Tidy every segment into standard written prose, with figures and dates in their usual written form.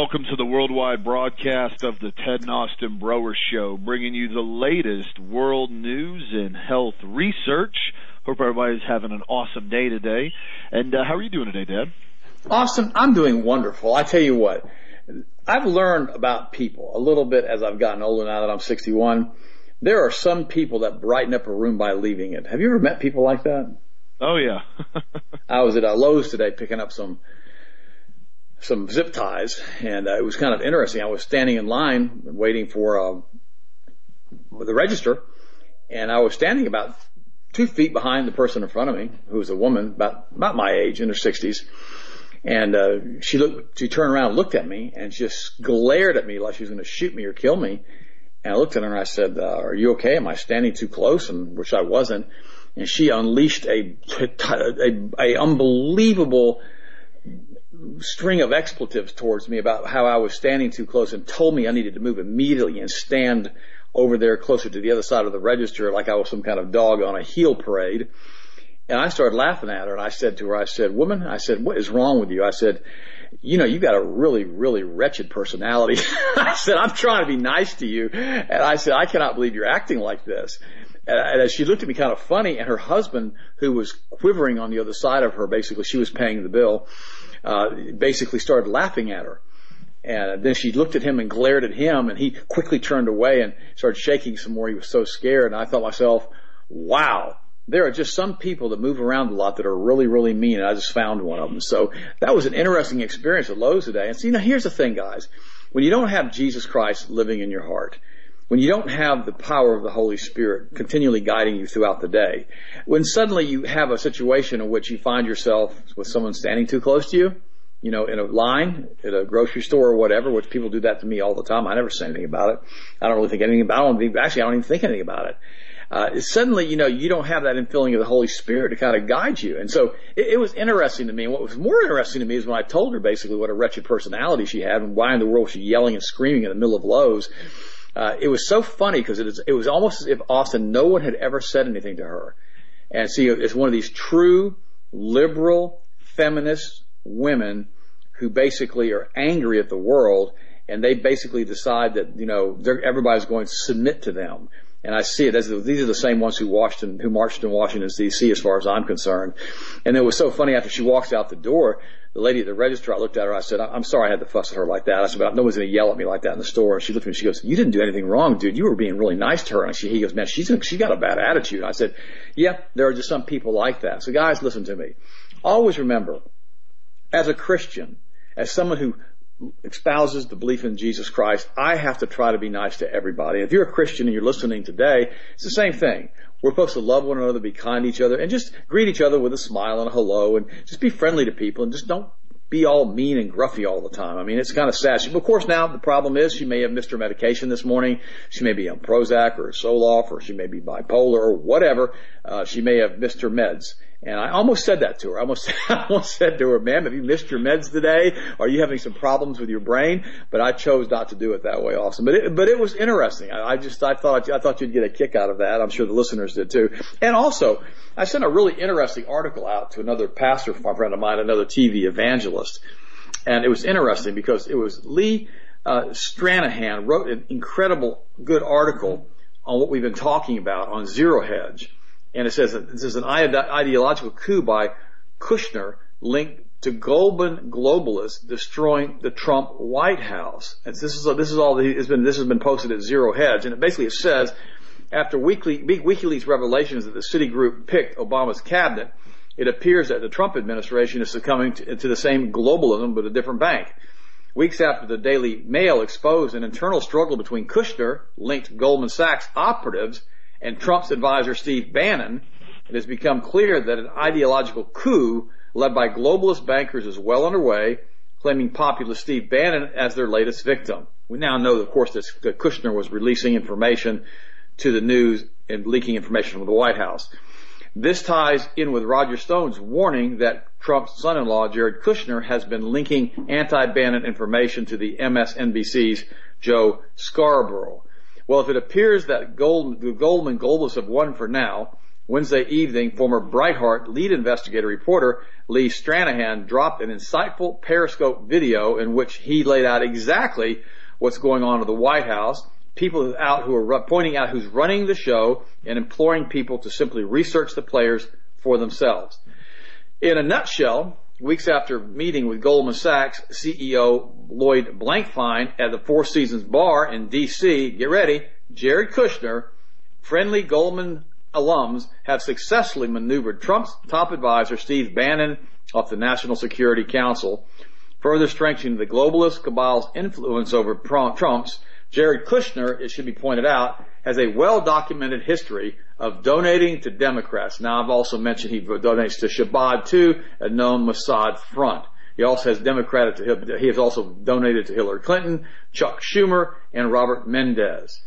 Welcome to the worldwide broadcast of the Ted and Austin Broer Show, bringing you the latest world news and health research. Hope everybody's having an awesome day today. And how are you doing today, Dad? Austin, I'm doing wonderful. I tell you what, I've learned about people a little bit as I've gotten older now that I'm 61. There are some people that brighten up a room by leaving it. Have you ever met people like that? Oh, yeah. I was at Lowe's today picking up some zip ties, and it was kind of interesting. I was standing in line waiting for the register, and I was standing about 2 feet behind the person in front of me, who was a woman about my age, in her 60s. And she turned around and looked at me and just glared at me like she was going to shoot me or kill me. And I looked at her and I said, are you okay? Am I standing too close? And which I wasn't. And she unleashed a unbelievable string of expletives towards me about how I was standing too close, and told me I needed to move immediately and stand over there closer to the other side of the register like I was some kind of dog on a heel parade. And I started laughing at her, and I said to her, woman, what is wrong with you? I said, you got a really, really wretched personality. I said, I'm trying to be nice to you. And I said, I cannot believe you're acting like this. And she looked at me kind of funny, and her husband, who was quivering on the other side of her, basically, she was paying the bill, basically started laughing at her. And then she looked at him and glared at him, and he quickly turned away and started shaking some more. He was so scared. And I thought to myself, wow, there are just some people that move around a lot that are really, really mean, and I just found one of them. So that was an interesting experience at Lowe's today. And see, now here's the thing, guys. When you don't have Jesus Christ living in your heart, when you don't have the power of the Holy Spirit continually guiding you throughout the day, when suddenly you have a situation in which you find yourself with someone standing too close to you, in a line at a grocery store or whatever, which people do that to me all the time. I never say anything about it. I don't really think anything about it. Actually, I don't even think anything about it. Suddenly, you don't have that infilling of the Holy Spirit to kind of guide you. And so it was interesting to me. And what was more interesting to me is when I told her basically what a wretched personality she had and why in the world was she yelling and screaming in the middle of Lowe's. It was so funny because it was almost as if, Austin, no one had ever said anything to her. And see, it's one of these true liberal feminist women who basically are angry at the world, and they basically decide that, everybody's going to submit to them. And I see it as these are the same ones who marched in Washington, D.C., as far as I'm concerned. And it was so funny, after she walks out the door, the lady at the register, I looked at her, I said, I'm sorry I had to fuss at her like that. I said, but nobody's going to yell at me like that in the store. And she looked at me and she goes, you didn't do anything wrong, dude. You were being really nice to her. And he goes, man, she's got a bad attitude. I said, yeah, there are just some people like that. So guys, listen to me. Always remember, as a Christian, as someone who espouses the belief in Jesus Christ, I have to try to be nice to everybody. If you're a Christian and you're listening today, it's the same thing. We're supposed to love one another, be kind to each other, and just greet each other with a smile and a hello, and just be friendly to people, and just don't be all mean and gruffy all the time. I mean, it's kind of sad. Of course, now the problem is she may have missed her medication this morning. She may be on Prozac or Zoloft, or she may be bipolar or whatever. She may have missed her meds. And I almost said that to her. I almost said to her, ma'am, have you missed your meds today? Are you having some problems with your brain? But I chose not to do it that way, Austin. But it was interesting. I thought you'd get a kick out of that. I'm sure the listeners did too. And also, I sent a really interesting article out to another pastor friend of mine, another TV evangelist. And it was interesting because it was Lee Stranahan wrote an incredible good article on what we've been talking about on Zero Hedge. And it says that this is an ideological coup by Kushner linked to Goldman globalists destroying the Trump White House. And this has been posted at Zero Hedge, and it says after WikiLeaks revelations that the Citigroup picked Obama's cabinet, it appears that the Trump administration is succumbing to the same globalism but a different bank. Weeks after the Daily Mail exposed an internal struggle between Kushner-linked Goldman Sachs operatives and Trump's advisor Steve Bannon, it has become clear that an ideological coup led by globalist bankers is well underway, claiming populist Steve Bannon as their latest victim. We now know, of course, that Kushner was releasing information to the news and leaking information from the White House. This ties in with Roger Stone's warning that Trump's son-in-law, Jared Kushner, has been linking anti-Bannon information to the MSNBC's Joe Scarborough. Well, if it appears that the Goldman globalists have won for now, Wednesday evening, former Breitbart lead investigator reporter Lee Stranahan dropped an insightful Periscope video in which he laid out exactly what's going on at the White House, people out who are pointing out who's running the show and imploring people to simply research the players for themselves. In a nutshell, weeks after meeting with Goldman Sachs CEO Lloyd Blankfein at the Four Seasons Bar in D.C., get ready, Jared Kushner, friendly Goldman alums have successfully maneuvered Trump's top advisor, Steve Bannon, off the National Security Council, further strengthening the globalist cabal's influence over Trump's. Jared Kushner, it should be pointed out, has a well-documented history of donating to Democrats. Now, I've also mentioned he donates to Shabbat too, a known Mossad front. He also has also donated to Hillary Clinton, Chuck Schumer, and Robert Mendez.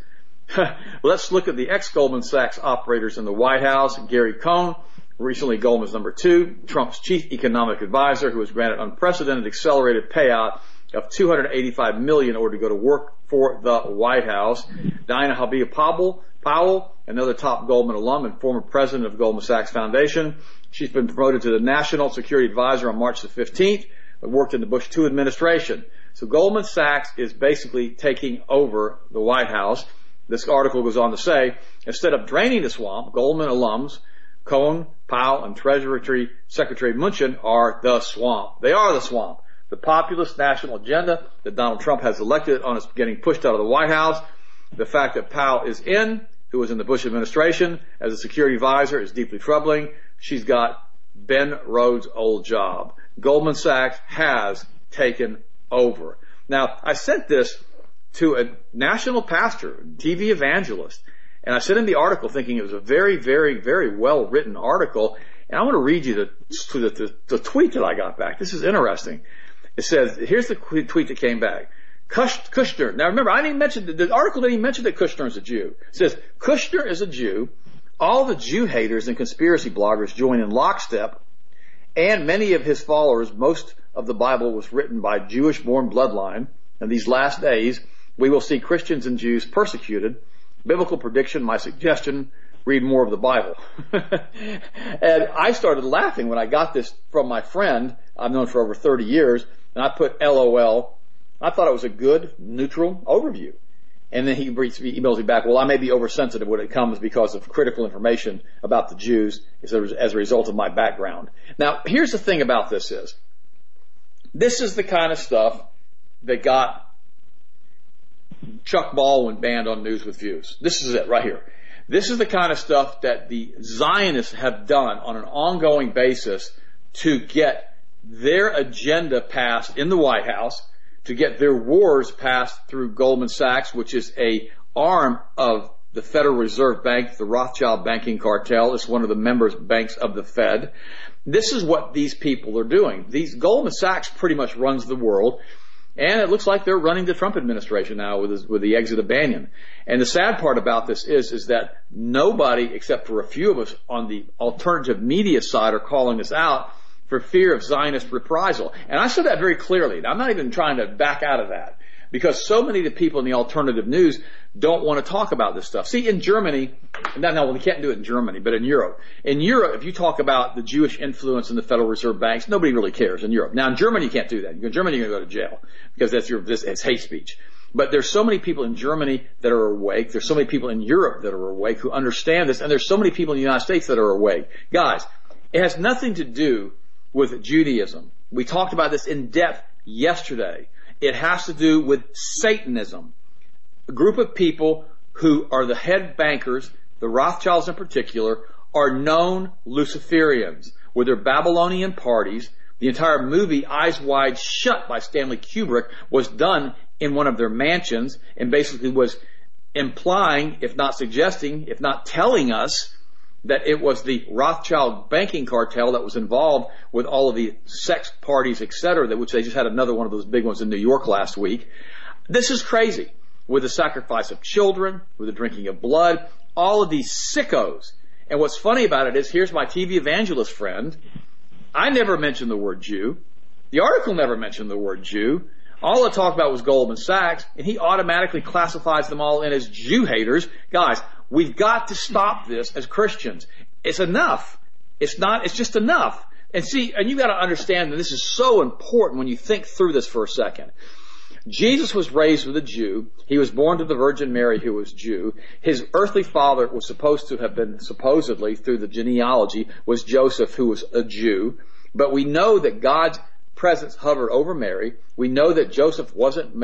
Let's look at the ex-Goldman Sachs operators in the White House. Gary Cohn, recently Goldman's number 2, Trump's chief economic advisor, who was granted unprecedented accelerated payout of $285 million in order to go to work for the White House. Diana Habib Powell, another top Goldman alum and former president of Goldman Sachs Foundation. She's been promoted to the National Security Advisor on March the 15th, but worked in the Bush II administration. So Goldman Sachs is basically taking over the White House. This article goes on to say, instead of draining the swamp, Goldman alums Cohn, Powell, and Treasury Secretary Mnuchin are the swamp. They are the swamp. The populist national agenda that Donald Trump has elected on is getting pushed out of the White House. The fact that Powell is who was in the Bush administration as a security advisor, is deeply troubling. She's got Ben Rhodes' old job. Goldman Sachs has taken over. Now, I sent this to a national pastor, TV evangelist, and I sent him the article thinking it was a very, very, very well-written article, and I want to read you the tweet that I got back. This is interesting. It says, here's the tweet that came back. Kushner. Now remember, I didn't mention, the article didn't even mention that Kushner is a Jew. It says, Kushner is a Jew. All the Jew haters and conspiracy bloggers join in lockstep, and many of his followers, most of the Bible was written by Jewish-born bloodline. In these last days, we will see Christians and Jews persecuted. Biblical prediction, my suggestion, read more of the Bible. And I started laughing when I got this from my friend I've known for over 30 years, and I put LOL. I thought it was a good, neutral overview. And then he emails me back, well, I may be oversensitive when it comes because of critical information about the Jews as a result of my background. Now, here's the thing about this is the kind of stuff that got Chuck Baldwin banned on News with Views. This is it right here. This is the kind of stuff that the Zionists have done on an ongoing basis to get their agenda passed in the White House, to get their wars passed through Goldman Sachs, which is a arm of the Federal Reserve Bank, the Rothschild banking cartel. It's one of the members banks of the Fed. This is what these people are doing. Goldman Sachs pretty much runs the world. And it looks like they're running the Trump administration now with the exit of Bannon. And the sad part about this is that nobody, except for a few of us on the alternative media side, are calling this out for fear of Zionist reprisal. And I said that very clearly. I'm not even trying to back out of that, because so many of the people in the alternative news don't want to talk about this stuff. See, in Germany, we can't do it in Germany, but in Europe. In Europe, if you talk about the Jewish influence in the Federal Reserve banks, nobody really cares in Europe. Now, in Germany, you can't do that. In Germany, you're going to go to jail because it's hate speech. But there's so many people in Germany that are awake. There's so many people in Europe that are awake who understand this. And there's so many people in the United States that are awake. Guys, it has nothing to do with Judaism. We talked about this in depth yesterday. It has to do with Satanism. A group of people who are the head bankers, the Rothschilds in particular, are known Luciferians with their Babylonian parties. The entire movie Eyes Wide Shut by Stanley Kubrick was done in one of their mansions and basically was implying, if not suggesting, if not telling us, that it was the Rothschild banking cartel that was involved with all of the sex parties, etc., which they just had another one of those big ones in New York last week. This is crazy. With the sacrifice of children, with the drinking of blood, all of these sickos. And what's funny about it is, here's my TV evangelist friend. I never mentioned the word Jew. The article never mentioned the word Jew. All it talked about was Goldman Sachs, and he automatically classifies them all in as Jew haters. Guys, we've got to stop this as Christians. it's enough. It's just enough. And see, and you got to understand that this is so important when you think through this for a second. Jesus was raised with a Jew. He was born to the Virgin Mary, who was Jew. His earthly father was supposed to have been, supposedly, through the genealogy, was Joseph, who was a Jew. But we know that God's presence hovered over Mary. We know that Joseph wasn't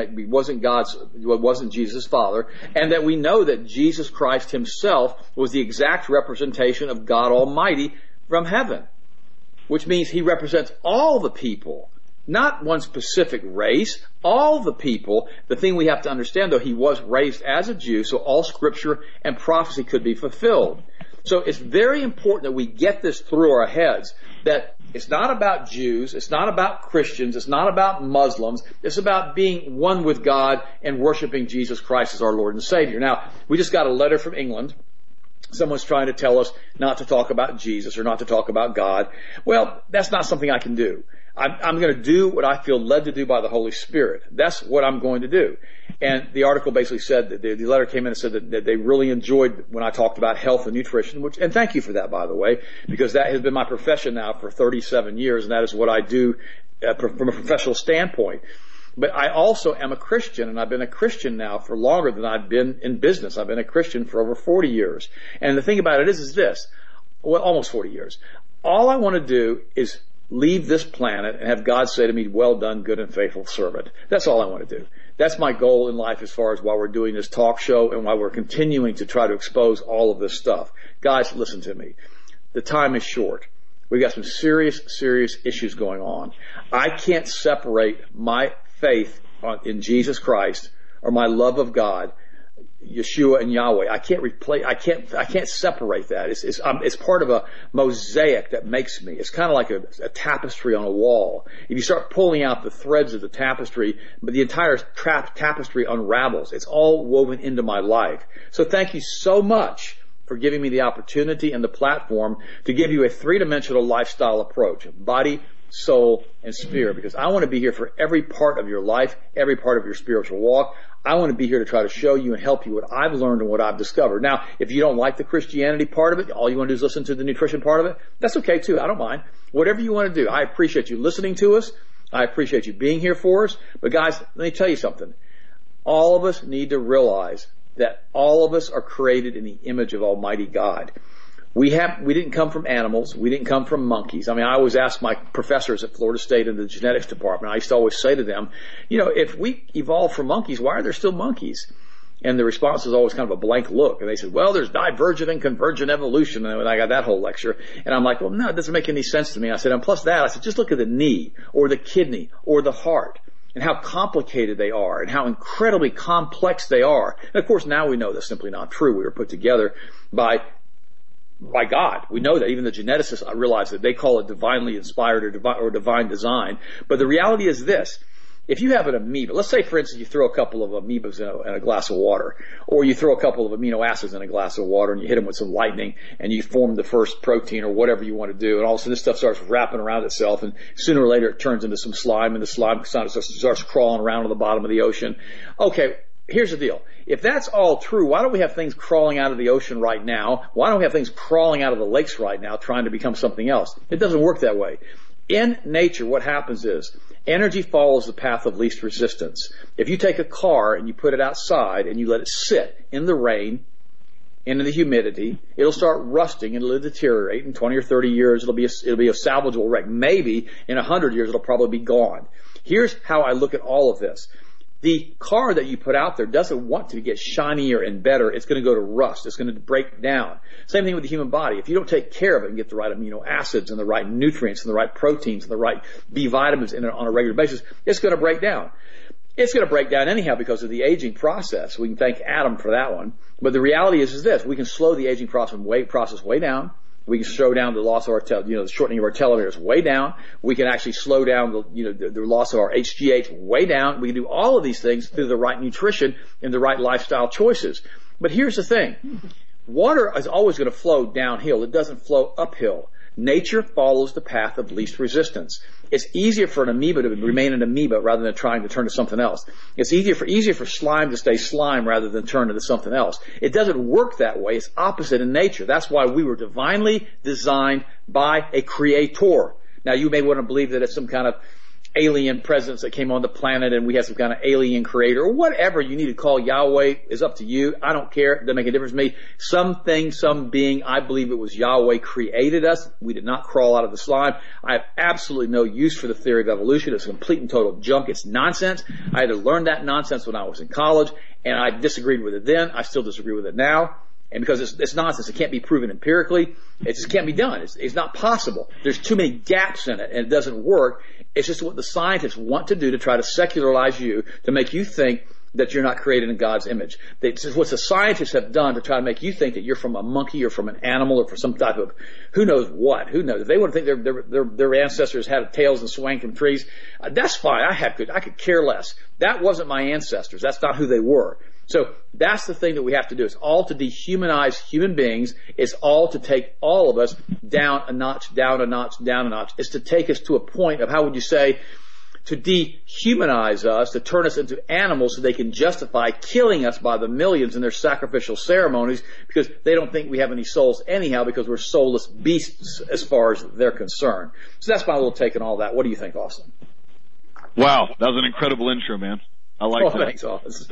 Jesus' father, and that we know that Jesus Christ himself was the exact representation of God Almighty from heaven, which means he represents all the people. Not one specific race, all the people. The thing we have to understand, though, he was raised as a Jew, so all scripture and prophecy could be fulfilled. So it's very important that we get this through our heads, that it's not about Jews, it's not about Christians, it's not about Muslims, it's about being one with God and worshiping Jesus Christ as our Lord and Savior. Now, we just got a letter from England. Someone's trying to tell us not to talk about Jesus or not to talk about God. Well, that's not something I can do. I'm going to do what I feel led to do by the Holy Spirit. That's what I'm going to do. And the article basically said that the letter came in and said that they really enjoyed when I talked about health and nutrition, and thank you for that, by the way, because that has been my profession now for 37 years, and that is what I do from a professional standpoint. But I also am a Christian, and I've been a Christian now for longer than I've been in business. I've been a Christian for over 40 years. And the thing about it is this, well, almost 40 years. All I want to do is leave this planet and have God say to me, well done, good and faithful servant. That's all I want to do. That's my goal in life as far as why we're doing this talk show and why we're continuing to try to expose all of this stuff. Guys, listen to me. The time is short. We've got some serious, serious issues going on. I can't separate my faith in Jesus Christ or my love of God, Yeshua and Yahweh. I can't separate that. It's part of a mosaic that makes me. It's kind of like a tapestry on a wall. If you start pulling out the threads of the tapestry, but the entire tapestry unravels. It's all woven into my life. So thank you so much for giving me the opportunity and the platform to give you a three-dimensional lifestyle approach, body, soul, and spirit, because I want to be here for every part of your life, every part of your spiritual walk. I want to be here to try to show you and help you what I've learned and what I've discovered. Now, if you don't like the Christianity part of it, all you want to do is listen to the nutrition part of it, that's okay too. I don't mind. Whatever you want to do. I appreciate you listening to us. I appreciate you being here for us. But guys, let me tell you something. All of us need to realize that all of us are created in the image of Almighty God. We didn't come from animals. We didn't come from monkeys. I mean, I always ask my professors at Florida State in the genetics department, I used to always say to them, if we evolved from monkeys, why are there still monkeys? And the response is always kind of a blank look. And they said, well, there's divergent and convergent evolution. And I got that whole lecture. And I'm like, well, no, it doesn't make any sense to me. I said, and plus that, I said, just look at the knee or the kidney or the heart and how complicated they are and how incredibly complex they are. And of course, now we know that's simply not true. We were put together by God. We know that. Even the geneticists realize that they call it divinely inspired or divine design. But the reality is this. If you have an amoeba, let's say, for instance, you throw a couple of amoebas in a glass of water, or you throw a couple of amino acids in a glass of water and you hit them with some lightning and you form the first protein or whatever you want to do, and all of a sudden this stuff starts wrapping around itself, and sooner or later it turns into some slime, and the slime starts crawling around on the bottom of the ocean. Okay, here's the deal. If that's all true, why don't we have things crawling out of the ocean right now? Why don't we have things crawling out of the lakes right now trying to become something else? It doesn't work that way. In nature, what happens is energy follows the path of least resistance. If you take a car and you put it outside and you let it sit in the rain, in the humidity, it'll start rusting and it'll deteriorate. In 20 or 30 years, it'll be a salvageable wreck. Maybe in 100 years, it'll probably be gone. Here's how I look at all of this. The car that you put out there doesn't want to get shinier and better. It's going to go to rust. It's going to break down. Same thing with the human body. If you don't take care of it and get the right amino acids and the right nutrients and the right proteins and the right B vitamins in it on a regular basis, it's going to break down. It's going to break down anyhow because of the aging process. We can thank Adam for that one. But the reality is this. We can slow the aging process way down. We can slow down the loss of our, the shortening of our telomeres way down. We can actually slow down the loss of our HGH way down. We can do all of these things through the right nutrition and the right lifestyle choices. But here's the thing. Water is always going to flow downhill. It doesn't flow uphill. Nature follows the path of least resistance. It's easier for an amoeba to remain an amoeba rather than trying to turn to something else. It's easier for slime to stay slime rather than turn into something else. It doesn't work that way. It's opposite in nature. That's why we were divinely designed by a creator. Now, you may want to believe that it's some kind of alien presence that came on the planet and we have some kind of alien creator, or whatever you need to call Yahweh is up to you. I don't care. It doesn't make a difference to me. Something, some being, I believe it was Yahweh created us. We did not crawl out of the slime. I have absolutely no use for the theory of evolution. It's complete and total junk. It's nonsense. I had to learn that nonsense when I was in college, and I disagreed with it then. I still disagree with it now. And because it's nonsense, it can't be proven empirically. It just can't be done. It's not possible. There's too many gaps in it, and it doesn't work. It's just what the scientists want to do to try to secularize you, to make you think that you're not created in God's image. It's what the scientists have done to try to make you think that you're from a monkey or from an animal or from some type of who knows what. Who knows? If they want to think their ancestors had tails and swang from trees, that's fine. I could care less. That wasn't my ancestors. That's not who they were. So that's the thing that we have to do. It's all to dehumanize human beings. It's all to take all of us down a notch, down a notch, down a notch. It's to take us to a point of, how would you say, to dehumanize us, to turn us into animals so they can justify killing us by the millions in their sacrificial ceremonies, because they don't think we have any souls anyhow, because we're soulless beasts as far as they're concerned. So that's my little take on all that. What do you think, Austin? Wow, that was an incredible intro, man. I like that. Thanks, Austin.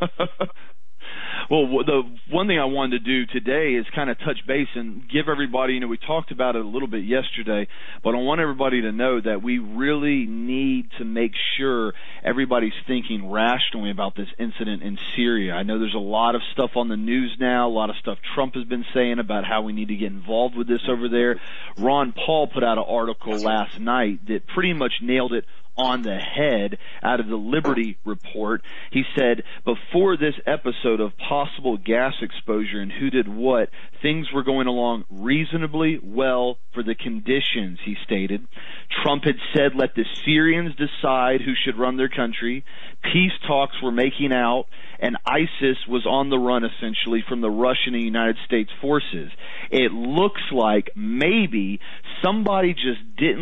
Well, the one thing I wanted to do today is kind of touch base and give everybody, we talked about it a little bit yesterday, but I want everybody to know that we really need to make sure everybody's thinking rationally about this incident in Syria. I know there's a lot of stuff on the news now, a lot of stuff Trump has been saying about how we need to get involved with this over there. Ron Paul put out an article last night that pretty much nailed it on the head out of the Liberty Report. He said, before this episode of possible gas exposure and who did what, things were going along reasonably well for the conditions, he stated. Trump had said, let the Syrians decide who should run their country. Peace talks were making out, and ISIS was on the run, essentially, from the Russian and United States forces. It looks like maybe somebody just did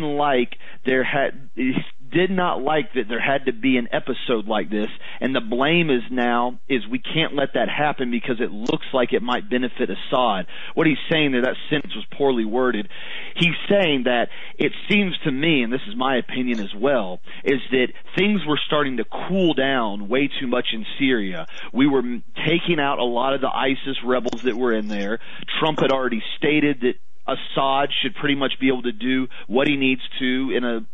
not like that there had to be an episode like this, and the blame is we can't let that happen because it looks like it might benefit Assad. What he's saying there, that sentence was poorly worded. He's saying that it seems to me, and this is my opinion as well, is that things were starting to cool down way too much in Syria. We were taking out a lot of the ISIS rebels that were in there. Trump had already stated that Assad should pretty much be able to do what he needs to in a,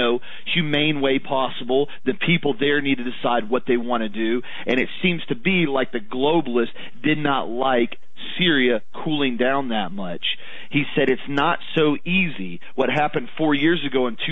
humane way possible. The people there need to decide what they want to do. And it seems to be like the globalists did not like Syria cooling down that much. He said it's not so easy. What happened 4 years ago in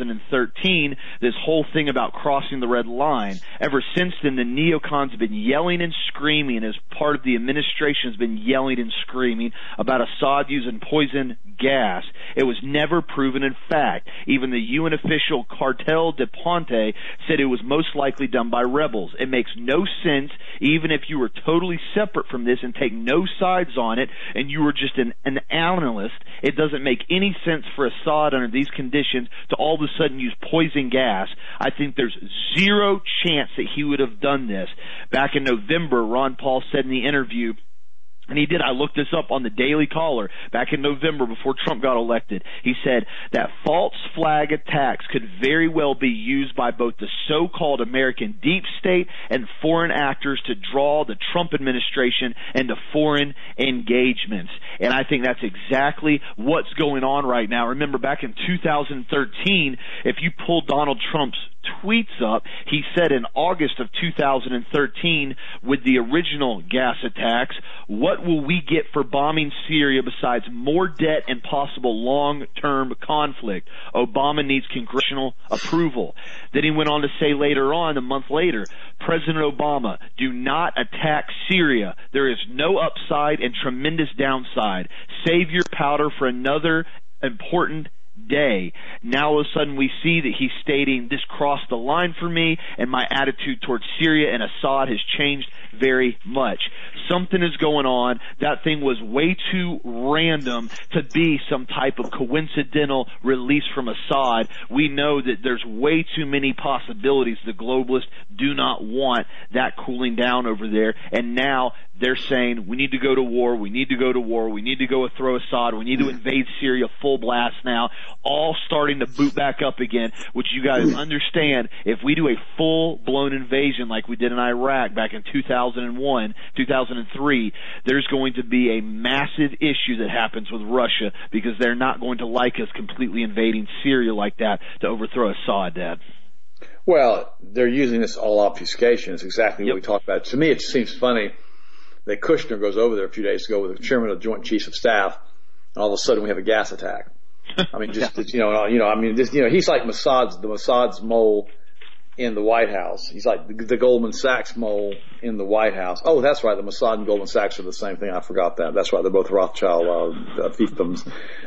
2013, this whole thing about crossing the red line, ever since then the neocons have been yelling and screaming, as part of the administration has been yelling and screaming about Assad using poison gas. It was never proven in fact. Even the UN official Cartel de Ponte said it was most likely done by rebels. It makes no sense, even if you were totally separate from this and take no sides on it, and you were just an analyst. It doesn't make any sense for Assad under these conditions to all of a sudden use poison gas. I think there's zero chance that he would have done this. Back in November, Ron Paul said in the interview, and he did, I looked this up on the Daily Caller back in November before Trump got elected. He said that false flag attacks could very well be used by both the so-called American deep state and foreign actors to draw the Trump administration into foreign engagements. And I think that's exactly what's going on right now. Remember, back in 2013, if you pull Donald Trump's tweets up, he said in August of 2013, with the original gas attacks, what will we get for bombing Syria besides more debt and possible long-term conflict? Obama needs congressional approval. Then he went on to say later on, a month later, President Obama, do not attack Syria. There is no upside and tremendous downside. Save your powder for another important day. Now all of a sudden we see that he's stating this crossed the line for me, and my attitude towards Syria and Assad has changed very much. Something is going on. That thing was way too random to be some type of coincidental release from Assad. We know that there's way too many possibilities. The globalists do not want that cooling down over there, and now they're saying we need to go to war, we need to go to war, we need to go throw Assad, we need to invade Syria full blast now, all starting to boot back up again, which you guys understand, if we do a full-blown invasion like we did in Iraq back in 2001, 2003, there's going to be a massive issue that happens with Russia because they're not going to like us completely invading Syria like that to overthrow Assad, Dad. Well, they're using this all obfuscation. It's exactly what we talked about. To me, it seems funny that Kushner goes over there a few days ago with the chairman of the Joint Chiefs of Staff, and all of a sudden we have a gas attack. I mean, he's like Mossad's mole in the White House. He's like the Goldman Sachs mole in the White House. Oh, that's right. The Mossad and Goldman Sachs are the same thing. I forgot that. That's right. They're both Rothschild fiefdoms.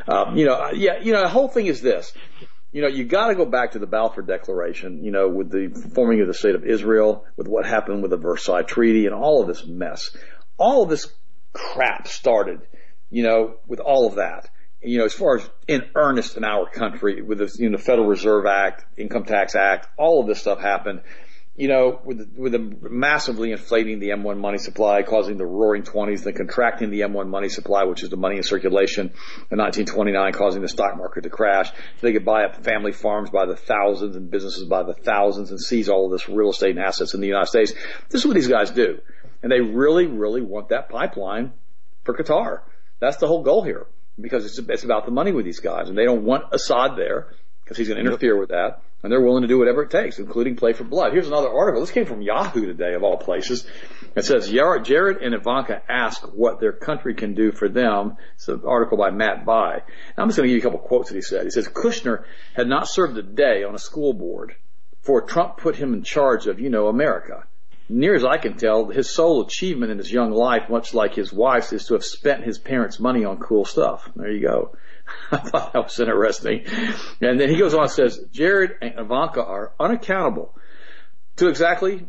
The whole thing is this. You got to go back to the Balfour Declaration, with the forming of the State of Israel, with what happened with the Versailles Treaty and all of this mess. All of this crap started, with all of that. As far as in earnest in our country, with the Federal Reserve Act, Income Tax Act, all of this stuff happened, with the massively inflating the M1 money supply, causing the roaring 20s, then contracting the M1 money supply, which is the money in circulation in 1929, causing the stock market to crash. So they could buy up family farms by the thousands and businesses by the thousands and seize all of this real estate and assets in the United States. This is what these guys do. And they really, really want that pipeline for Qatar. That's the whole goal here, because it's about the money with these guys. And they don't want Assad there because he's going to interfere with that. And they're willing to do whatever it takes, including play for blood. Here's another article. This came from Yahoo today, of all places. It says, Jared and Ivanka ask what their country can do for them. It's an article by Matt Bai. Now, I'm just going to give you a couple quotes that he said. He says, Kushner had not served a day on a school board before Trump put him in charge of, America. Near as I can tell, his sole achievement in his young life, much like his wife's, is to have spent his parents' money on cool stuff. There you go. I thought that was interesting. And then he goes on and says, Jared and Ivanka are unaccountable to Jared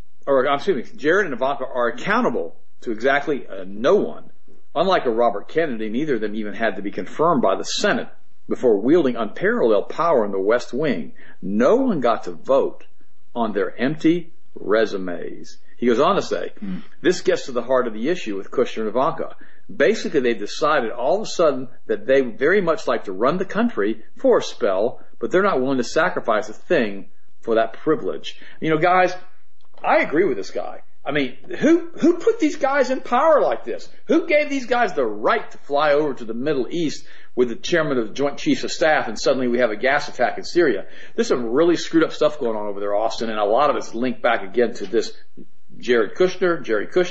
and Ivanka are accountable to exactly no one. Unlike a Robert Kennedy, neither of them even had to be confirmed by the Senate before wielding unparalleled power in the West Wing. No one got to vote on their empty resumes. He goes on to say, this gets to the heart of the issue with Kushner and Ivanka. Basically, they decided all of a sudden that they very much like to run the country for a spell, but they're not willing to sacrifice a thing for that privilege. Guys, I agree with this guy. I mean, who put these guys in power like this? Who gave these guys the right to fly over to the Middle East with the chairman of the Joint Chiefs of Staff, and suddenly we have a gas attack in Syria? There's some really screwed up stuff going on over there, Austin, and a lot of it's linked back again to this Jared Kushner,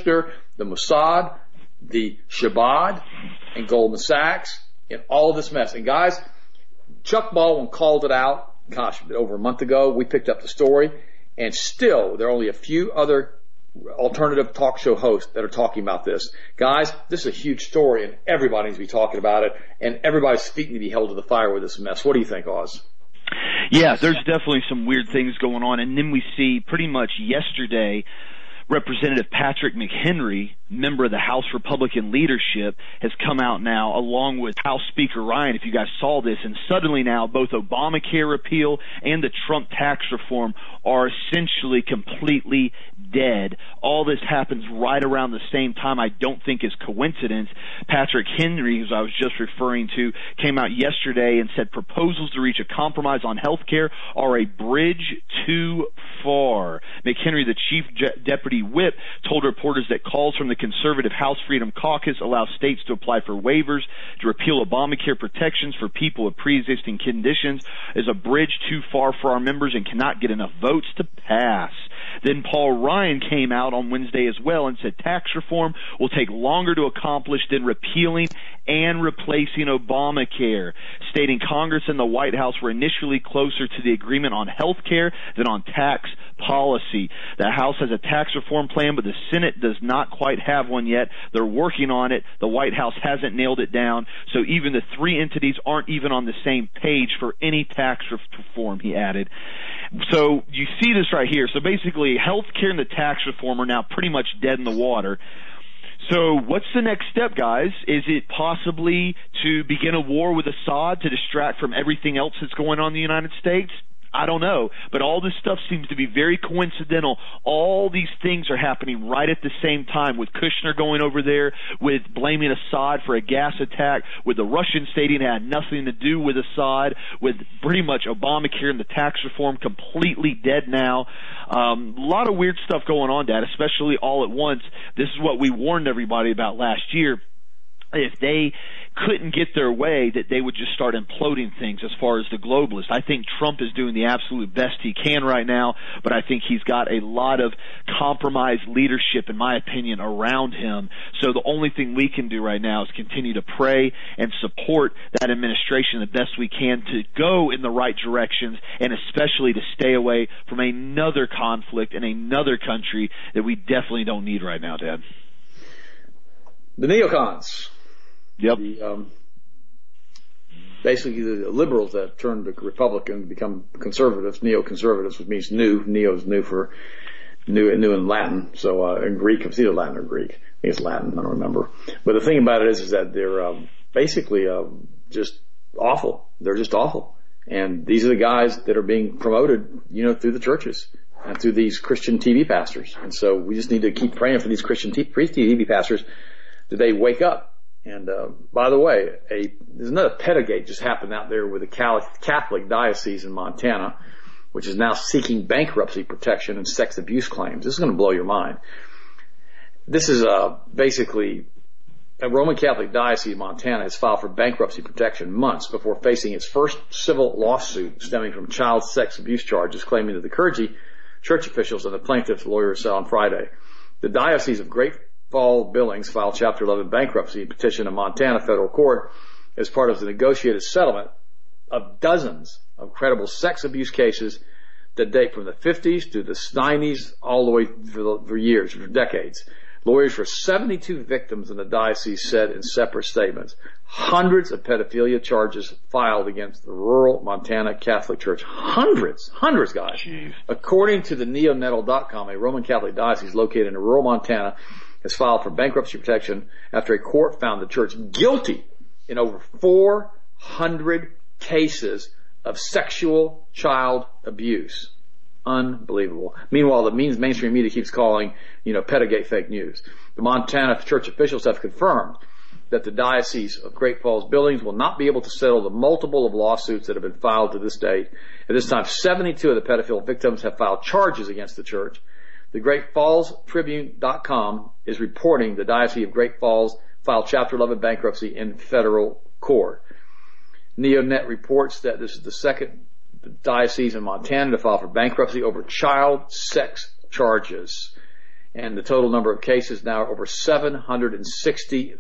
the Mossad, the Shabbat, and Goldman Sachs, and all of this mess. And guys, Chuck Baldwin called it out, over a month ago. We picked up the story, and still there are only a few other alternative talk show hosts that are talking about this. Guys, this is a huge story, and everybody needs to be talking about it, and everybody's feet need to be held to the fire with this mess. What do you think, Oz? Yeah, there's definitely some weird things going on, and then we see pretty much yesterday Representative Patrick McHenry, member of the House Republican leadership, has come out now along with House Speaker Ryan, if you guys saw this, and suddenly now both Obamacare repeal and the Trump tax reform are essentially completely dead. All this happens right around the same time. I don't think is coincidence. Patrick Henry, who I was just referring to, came out yesterday and said proposals to reach a compromise on health care are a bridge too far. McHenry, the chief deputy whip, told reporters that calls from the conservative House Freedom Caucus allow states to apply for waivers to repeal Obamacare protections for people with pre-existing conditions is a bridge too far for our members and cannot get enough votes to pass. Then Paul Ryan came out on Wednesday as well and said tax reform will take longer to accomplish than repealing and replacing Obamacare, stating Congress and the White House were initially closer to the agreement on health care than on tax policy. The House has a tax reform plan, but the Senate does not quite have one yet. They're working on it. The White House hasn't nailed it down. So even the three entities aren't even on the same page for any tax reform, he added. So you see this right here. So basically, health care and the tax reform are now pretty much dead in the water. So what's the next step, guys? Is it possibly to begin a war with Assad to distract from everything else that's going on in the United States? I don't know, but all this stuff seems to be very coincidental. All these things are happening right at the same time, with Kushner going over there, with blaming Assad for a gas attack, with the Russian stating it had nothing to do with Assad, with pretty much Obamacare and the tax reform completely dead now. A lot of weird stuff going on, Dad, especially all at once. This is what we warned everybody about last year. If they couldn't get their way, that they would just start imploding things as far as the globalists. I think Trump is doing the absolute best he can right now, but I think he's got a lot of compromised leadership, in my opinion, around him. So the only thing we can do right now is continue to pray and support that administration the best we can to go in the right directions, and especially to stay away from another conflict in another country that we definitely don't need right now, Dad. The neocons. Yep. Basically the liberals that turned to Republican become conservatives, neoconservatives, which means new. Neo is new for new in Latin. So in Greek, it's either Latin or Greek. I think it's Latin. I don't remember. But the thing about it is that they're basically just awful. They're just awful. And these are the guys that are being promoted, through the churches and through these Christian TV pastors. And so we just need to keep praying for these Christian TV pastors that they wake up. And by the way, there's another Pedagate just happened out there with a Catholic diocese in Montana, which is now seeking bankruptcy protection and sex abuse claims. This is going to blow your mind. This is basically a Roman Catholic diocese in Montana has filed for bankruptcy protection months before facing its first civil lawsuit stemming from child sex abuse charges, claiming that the clergy, church officials, and the plaintiff's lawyers said on Friday. The Diocese of Great Falls Billings filed Chapter 11 bankruptcy petition in Montana federal court as part of the negotiated settlement of dozens of credible sex abuse cases that date from the 50s to the 90s, all the way for years, for decades. Lawyers for 72 victims in the diocese said in separate statements, hundreds of pedophilia charges filed against the rural Montana Catholic Church. Hundreds, guys. Jeez. According to the neonetal.com, a Roman Catholic diocese located in rural Montana has filed for bankruptcy protection after a court found the church guilty in over 400 cases of sexual child abuse. Unbelievable. Meanwhile, the mainstream media keeps calling, Pedagate fake news. The Montana church officials have confirmed that the Diocese of Great Falls Billings will not be able to settle the multiple of lawsuits that have been filed to this date. At this time, 72 of the pedophile victims have filed charges against the church. The Great Falls Tribune.com is reporting the Diocese of Great Falls filed Chapter 11 bankruptcy in federal court. NeoNet reports that this is the second diocese in Montana to file for bankruptcy over child sex charges. And the total number of cases now are over 760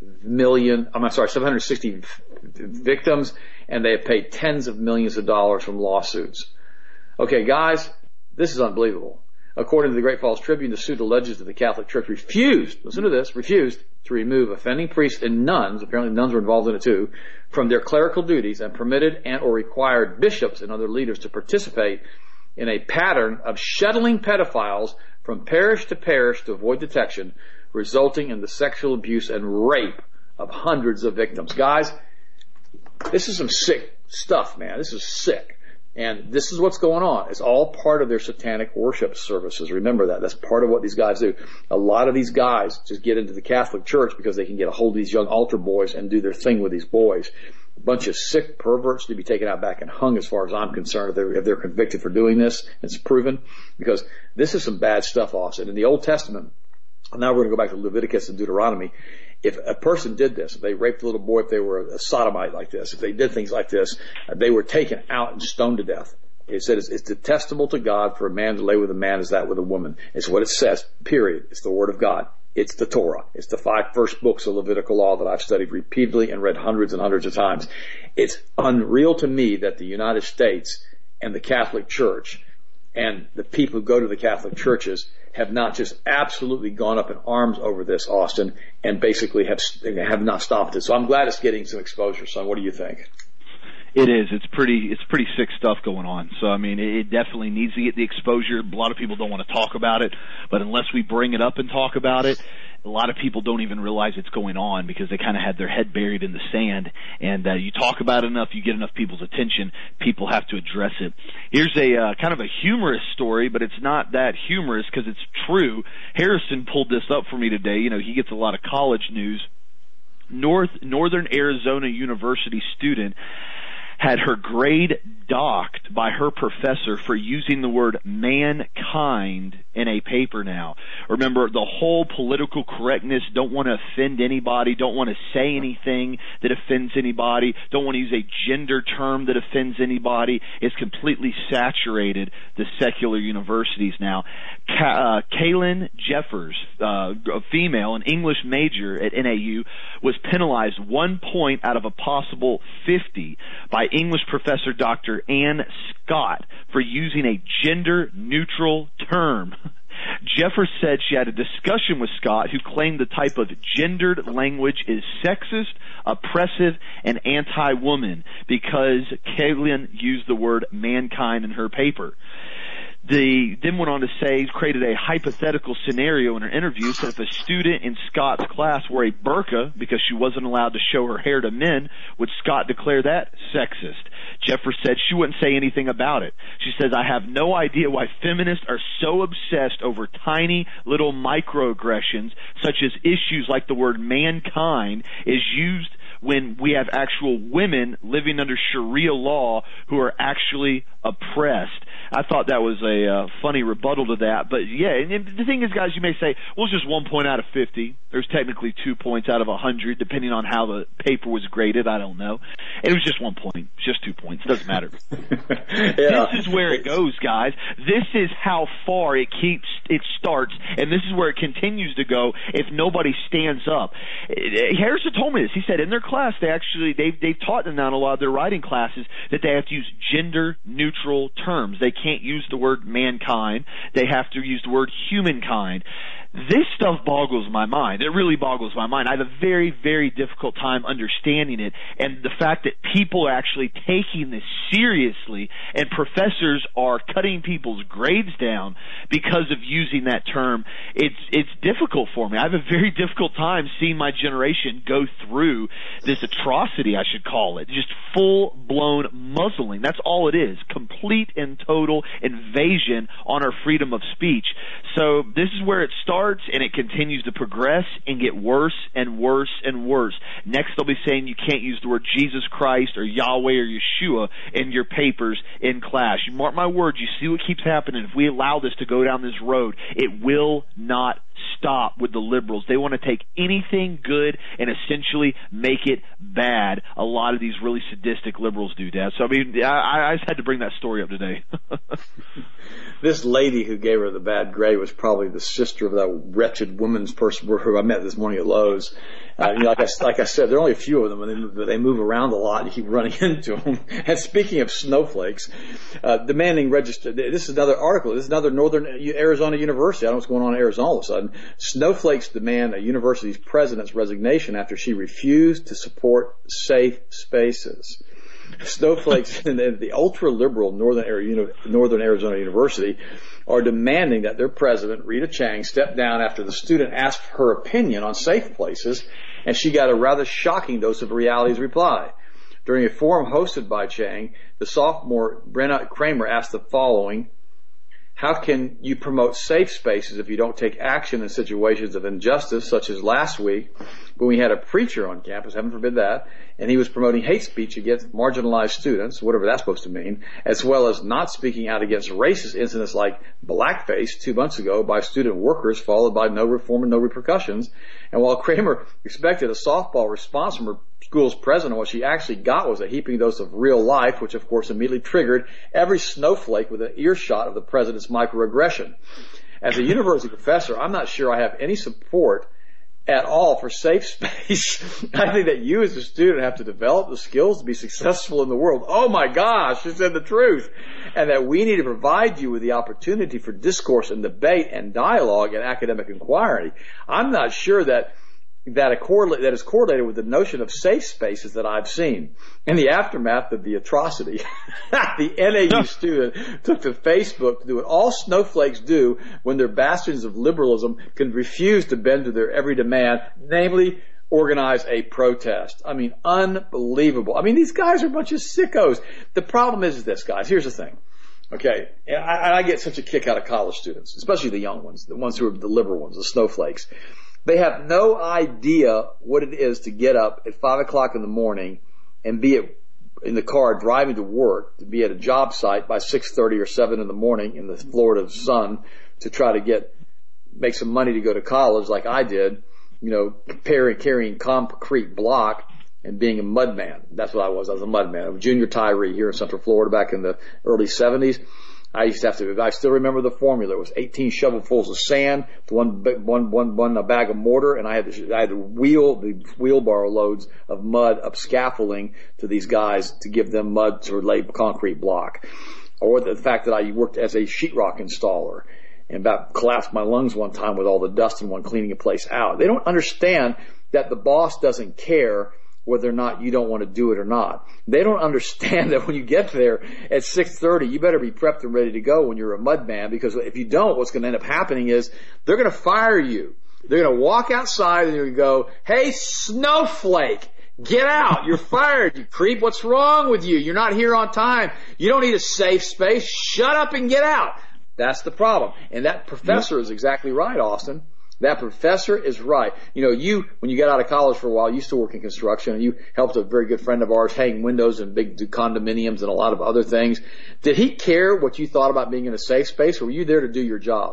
victims, and they have paid tens of millions of dollars from lawsuits. Okay, guys, this is unbelievable. According to the Great Falls Tribune, the suit alleges that the Catholic Church refused to remove offending priests and nuns, apparently nuns were involved in it too, from their clerical duties, and permitted and or required bishops and other leaders to participate in a pattern of shuttling pedophiles from parish to parish to avoid detection, resulting in the sexual abuse and rape of hundreds of victims. Guys, this is some sick stuff, man. This is sick. And this is what's going on. It's all part of their satanic worship services. Remember that. That's part of what these guys do. A lot of these guys just get into the Catholic Church because they can get a hold of these young altar boys and do their thing with these boys. A bunch of sick perverts to be taken out back and hung, as far as I'm concerned, if they're convicted for doing this. It's proven. Because this is some bad stuff, Austin. In the Old Testament, now we're going to go back to Leviticus and Deuteronomy. If a person did this, if they raped a little boy, if they were a sodomite like this, if they did things like this, they were taken out and stoned to death. It said it's detestable to God for a man to lay with a man as that with a woman. It's what it says, period. It's the Word of God. It's the Torah. It's the 5 first books of Levitical law that I've studied repeatedly and read hundreds and hundreds of times. It's unreal to me that the United States and the Catholic Church and the people who go to the Catholic churches have not just absolutely gone up in arms over this, Austin, and basically have not stopped it. So I'm glad it's getting some exposure, son. What do you think? It is. It's pretty sick stuff going on. So, I mean, it definitely needs to get the exposure. A lot of people don't want to talk about it, but unless we bring it up and talk about it, a lot of people don't even realize it's going on because they kind of had their head buried in the sand. And you talk about it enough, you get enough people's attention, people have to address it. Here's a kind of a humorous story, but it's not that humorous because it's true. Harrison pulled this up for me today. You know, he gets a lot of college news. Northern Arizona University student had her grade docked by her professor for using the word mankind in a paper now. Remember, the whole political correctness, don't want to offend anybody, don't want to say anything that offends anybody, don't want to use a gender term that offends anybody, is completely saturated the secular universities now. Kaylin Jeffers, a female, an English major at NAU, was penalized 1 point out of a possible 50 by English professor Dr. Ann Scott for using a gender-neutral term. Jeffers said she had a discussion with Scott, who claimed the type of gendered language is sexist, oppressive, and anti-woman because Kaylin used the word mankind in her paper. They then went on to say, created a hypothetical scenario in her interview, said if a student in Scott's class wore a burqa because she wasn't allowed to show her hair to men, would Scott declare that sexist? Jeffers said she wouldn't say anything about it. She says, I have no idea why feminists are so obsessed over tiny little microaggressions, such as issues like the word mankind is used when we have actual women living under Sharia law who are actually oppressed. I thought that was a funny rebuttal to that. But, yeah, and the thing is, guys, you may say, well, it's just 1 point out of 50. There's technically 2 points out of 100, depending on how the paper was graded. I don't know. It was just 1 point. It's just 2 points. It doesn't matter. Yeah. This is where it goes, guys. This is how far it starts, and this is where it continues to go if nobody stands up. Harrison told me this. He said in their class, they've taught them now in a lot of their writing classes that they have to use gender-neutral terms. They can't use the word mankind. They have to use the word humankind. This stuff boggles my mind. It really boggles my mind. I have a very, very difficult time understanding it, and the fact that people are actually taking this seriously and professors are cutting people's grades down because of using that term, it's difficult for me. I have a very difficult time seeing my generation go through this atrocity, I should call it, just full-blown muzzling. That's all it is, complete and total invasion on our freedom of speech. So this is where it starts, and it continues to progress and get worse and worse and worse. Next, they'll be saying you can't use the word Jesus Christ or Yahweh or Yeshua in your papers in class. You mark my words, you see what keeps happening. If we allow this to go down this road, it will not stop with the liberals. They want to take anything good and essentially make it bad. A lot of these really sadistic liberals do that. So, I mean, I just had to bring that story up today. This lady who gave her the bad grade was probably the sister of that wretched woman's person who I met this morning at Lowe's. Like I said, there are only a few of them, and they move around a lot. You keep running into them. And speaking of snowflakes, demanding register. This is another article. This is another Northern Arizona University. I don't know what's going on in Arizona all of a sudden. Snowflakes demand a university's president's resignation after she refused to support safe spaces. Snowflakes in the ultra-liberal Northern Arizona University are demanding that their president, Rita Chang, step down after the student asked her opinion on safe places, and she got a rather shocking dose of reality's reply. During a forum hosted by Chang, the sophomore Brenna Kramer asked the following: how can you promote safe spaces if you don't take action in situations of injustice, such as last week when we had a preacher on campus, heaven forbid that, and he was promoting hate speech against marginalized students, whatever that's supposed to mean, as well as not speaking out against racist incidents like blackface 2 months ago by student workers, followed by no reform and no repercussions. And while Kramer expected a softball response from her school's president, what she actually got was a heaping dose of real life, which of course immediately triggered every snowflake with an earshot of the president's microaggression. As a university professor, I'm not sure I have any support at all for safe space. I think that you as a student have to develop the skills to be successful in the world. Oh my gosh, she said the truth. And that we need to provide you with the opportunity for discourse and debate and dialogue and academic inquiry. I'm not sure that that is correlated with the notion of safe spaces that I've seen. In the aftermath of the atrocity, the NAU student took to Facebook to do what all snowflakes do when their bastions of liberalism can refuse to bend to their every demand, namely organize a protest. I mean, unbelievable. I mean, these guys are a bunch of sickos. The problem is this, guys. Here's the thing. Okay, I get such a kick out of college students, especially the young ones, the ones who are the liberal ones, the snowflakes. They have no idea what it is to get up at 5 o'clock in the morning and be in the car driving to work, to be at a job site by 6:30 or 7 in the morning in the Florida sun to try to make some money to go to college like I did, carrying concrete block and being a mud man. That's what I was. I was a mud man. I was a junior Tyree here in Central Florida back in the early 70s. I still remember the formula. It was 18 shovelfuls of sand to one bag of mortar, and I had to wheel the wheelbarrow loads of mud up scaffolding to these guys to give them mud to lay concrete block. Or the fact that I worked as a sheetrock installer and about collapsed my lungs one time with all the dust in one cleaning a place out. They don't understand that the boss doesn't care whether or not you don't want to do it or not. They don't understand that when you get there at 6:30, you better be prepped and ready to go when you're a mud man, because if you don't, what's going to end up happening is they're going to fire you. They're going to walk outside and they're going to go, "Hey, snowflake, get out. You're fired, you creep. What's wrong with you? You're not here on time. You don't need a safe space. Shut up and get out." That's the problem. And that professor is exactly right, Austin. That professor is right. When you got out of college for a while, you used to work in construction, and you helped a very good friend of ours hang windows in big condominiums and a lot of other things. Did he care what you thought about being in a safe space, or were you there to do your job?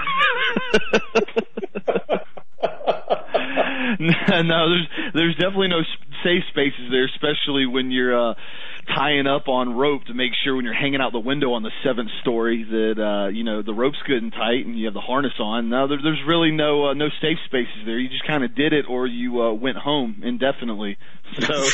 No, there's definitely no safe spaces there, especially when you're tying up on rope to make sure when you're hanging out the window on the 7th story that the rope's good and tight and you have the harness on. No, there's really no safe spaces there. You just kind of did it, or you went home indefinitely. So.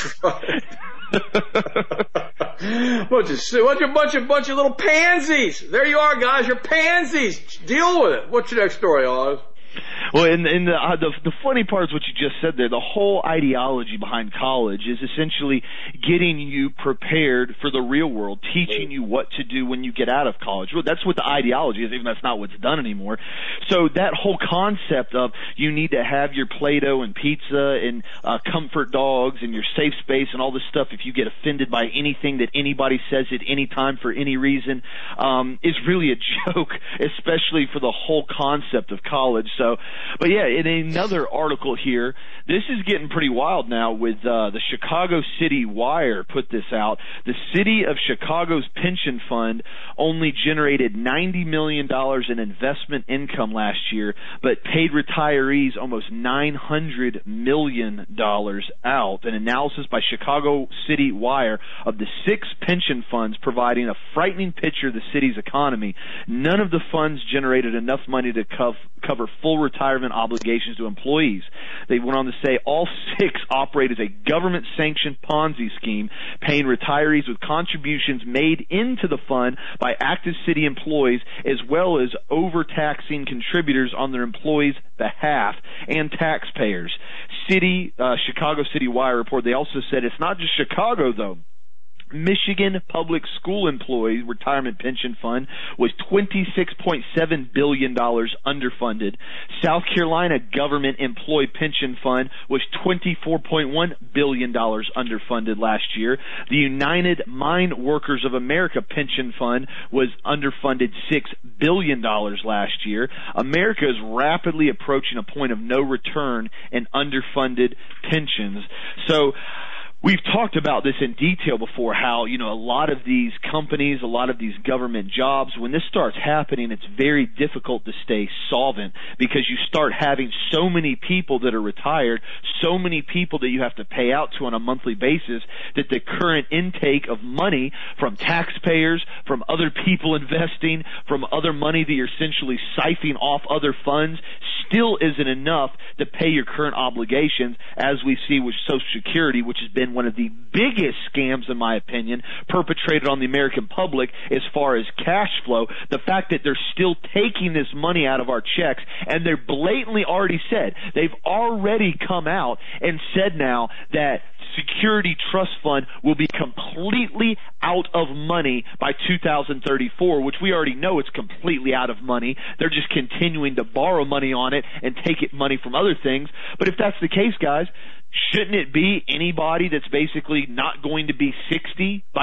bunch of little pansies. There you are, guys. You're pansies. Deal with it. What's your next story, Oz? Well, and the funny part is what you just said there. The whole ideology behind college is essentially getting you prepared for the real world, teaching you what to do when you get out of college. Well, that's what the ideology is, even that's not what's done anymore. So that whole concept of you need to have your Play-Doh and pizza and comfort dogs and your safe space and all this stuff if you get offended by anything that anybody says at any time for any reason is really a joke, especially for the whole concept of college. So, but yeah, in another article here, this is getting pretty wild now with the Chicago City Wire put this out. The city of Chicago's pension fund only generated $90 million in investment income last year, but paid retirees almost $900 million out. An analysis by Chicago City Wire of the 6 pension funds providing a frightening picture of the city's economy. None of the funds generated enough money to cover full retirement obligations to employees. They went on to say all 6 operate as a government-sanctioned Ponzi scheme, paying retirees with contributions made into the fund by active city employees, as well as overtaxing contributors on their employees' behalf and taxpayers. Chicago City Wire report, they also said it's not just Chicago, though. Michigan Public School Employee Retirement Pension Fund was $26.7 billion underfunded. South Carolina Government Employee Pension Fund was $24.1 billion underfunded last year. The United Mine Workers of America Pension Fund was underfunded $6 billion last year. America is rapidly approaching a point of no return in underfunded pensions. So, we've talked about this in detail before, how, a lot of these companies, a lot of these government jobs, when this starts happening, it's very difficult to stay solvent because you start having so many people that are retired, so many people that you have to pay out to on a monthly basis, that the current intake of money from taxpayers, from other people investing, from other money that you're essentially siphoning off other funds, still isn't enough to pay your current obligations, as we see with Social Security, which has been one of the biggest scams, in my opinion, perpetrated on the American public as far as cash flow. The fact that they're still taking this money out of our checks, and they're blatantly already said, they've already come out and said now that Security Trust Fund will be completely out of money by 2034, which we already know it's completely out of money. They're just continuing to borrow money on it and take it money from other things. But if that's the case, guys, shouldn't it be anybody that's basically not going to be 60 by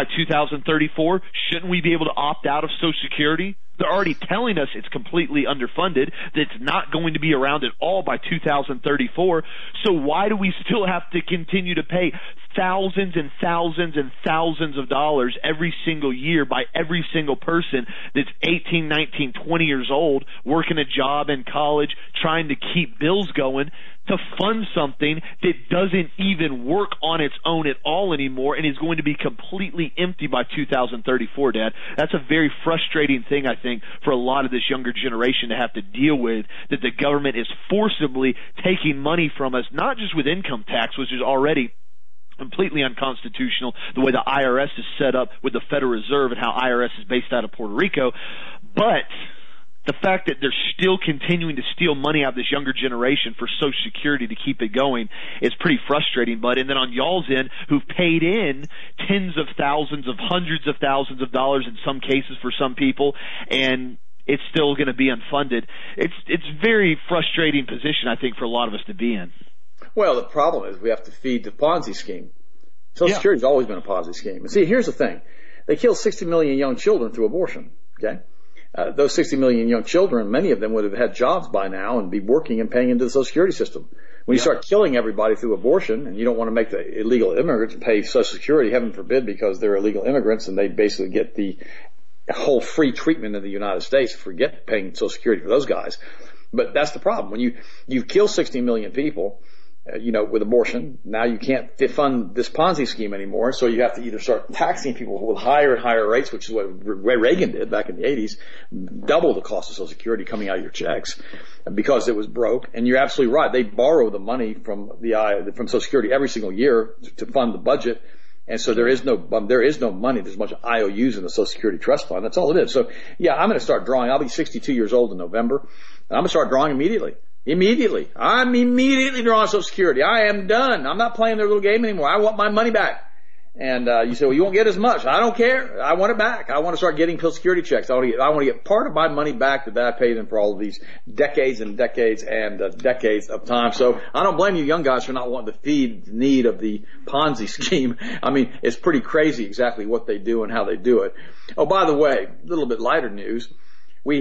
2034? Shouldn't we be able to opt out of Social Security? They're already telling us it's completely underfunded, that it's not going to be around at all by 2034. So why do we still have to continue to pay thousands and thousands and thousands of dollars every single year by every single person that's 18, 19, 20 years old, working a job in college, trying to keep bills going, to fund something that doesn't even work on its own at all anymore and is going to be completely empty by 2034, Dad? That's a very frustrating thing, I think, for a lot of this younger generation to have to deal with, that the government is forcibly taking money from us, not just with income tax, which is already completely unconstitutional, the way the IRS is set up with the Federal Reserve and how IRS is based out of Puerto Rico, but the fact that they're still continuing to steal money out of this younger generation for Social Security to keep it going is pretty frustrating, bud. And then on y'all's end, who've paid in tens of thousands of hundreds of thousands of dollars in some cases for some people, and it's still going to be unfunded. It's very frustrating position, I think, for a lot of us to be in. Well, the problem is we have to feed the Ponzi scheme. Social Security's always been a Ponzi scheme. And see, here's the thing. They kill 60 million young children through abortion, okay? Those 60 million young children, many of them would have had jobs by now and be working and paying into the Social Security system. When you start killing everybody through abortion, and you don't want to make the illegal immigrants pay Social Security, heaven forbid, because they're illegal immigrants and they basically get the whole free treatment in the United States, forget paying Social Security for those guys. But that's the problem. When you kill 60 million people, with abortion, now you can't fund this Ponzi scheme anymore, so you have to either start taxing people with higher and higher rates, which is what Reagan did back in the 80s, double the cost of Social Security coming out of your checks because it was broke. And you're absolutely right. They borrow the money from Social Security every single year to fund the budget. And so there is no money. There's a bunch of IOUs in the Social Security Trust Fund. That's all it is. So yeah, I'm going to start drawing. I'll be 62 years old in November, and I'm going to start drawing immediately. I'm immediately drawing Social Security. I am done. I'm not playing their little game anymore. I want my money back. And you say, well, you won't get as much. I don't care. I want it back. I want to start getting Social Security checks. I want to get part of my money back that I paid in for all of these decades and decades and decades of time. So I don't blame you young guys for not wanting to feed the need of the Ponzi scheme. I mean, it's pretty crazy exactly what they do and how they do it. Oh, by the way, a little bit lighter news. Men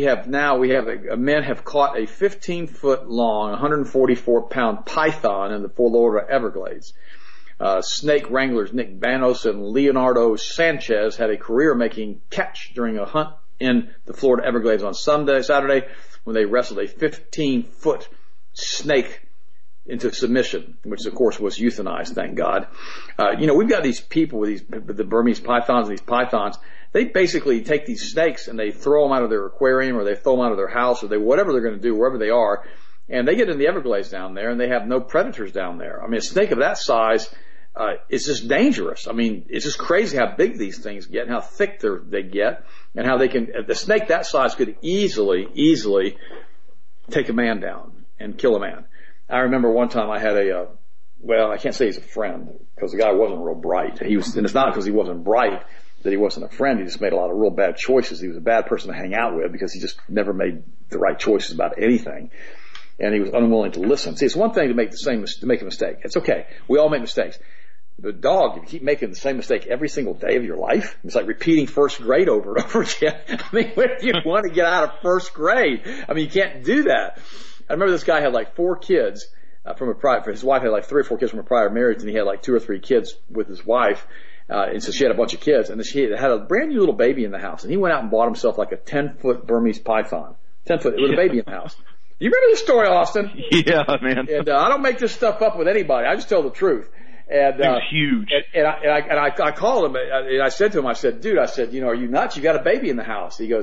have caught a 15-foot long, 144-pound python in the Florida Everglades. Snake wranglers Nick Banos and Leonardo Sanchez had a career-making catch during a hunt in the Florida Everglades on Saturday, when they wrestled a 15-foot snake into submission, which of course was euthanized, thank God. We've got these people with the Burmese pythons and these pythons. They basically take these snakes and they throw them out of their aquarium, or they throw them out of their house, or whatever they're going to do, wherever they are. And they get in the Everglades down there, and they have no predators down there. I mean, a snake of that size is just dangerous. I mean, it's just crazy how big these things get and how thick they get, and how the snake that size could easily take a man down and kill a man. I remember one time I had I can't say he's a friend, because the guy wasn't real bright. And it's not because he wasn't bright that he wasn't a friend. He just made a lot of real bad choices. He was a bad person to hang out with because he just never made the right choices about anything. And he was unwilling to listen. See, it's one thing to make a mistake. It's okay. We all make mistakes. The dog, if you keep making the same mistake every single day of your life, it's like repeating first grade over and over again. I mean, if you want to get out of first grade, I mean, you can't do that. I remember this guy had like 4 kids his wife had like 3 or 4 kids from a prior marriage, and he had like 2 or 3 kids with his wife. And so she had a bunch of kids, and then she had a brand new little baby in the house, and he went out and bought himself like a 10-foot Burmese python. 10 foot, with a baby in the house. You remember this story, Austin? Yeah, man. And I don't make this stuff up with anybody. I just tell the truth. And it was huge. And I called him, and I said to him, I said, dude, are you nuts? You got a baby in the house. He goes,